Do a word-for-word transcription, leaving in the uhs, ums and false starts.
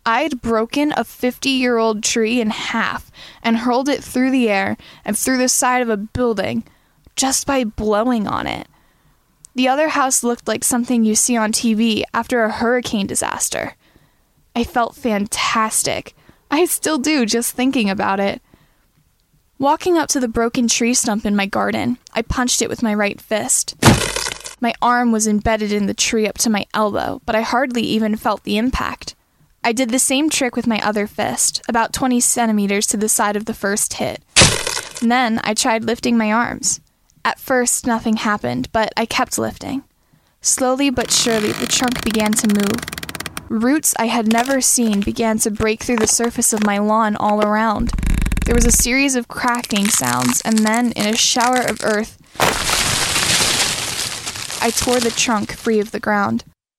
I'd broken a fifty-year-old tree in half and hurled it through the air and through the side of a building just by blowing on it. The other house looked like something you see on T V after a hurricane disaster. I felt fantastic. I still do, just thinking about it. Walking up to the broken tree stump in my garden, I punched it with my right fist. My arm was embedded in the tree up to my elbow, but I hardly even felt the impact. I did the same trick with my other fist, about twenty centimeters to the side of the first hit. And then I tried lifting my arms. At first, nothing happened, but I kept lifting. Slowly but surely, the trunk began to move. Roots I had never seen began to break through the surface of my lawn all around. There was a series of cracking sounds, and then, in a shower of earth, I tore the trunk free of the ground.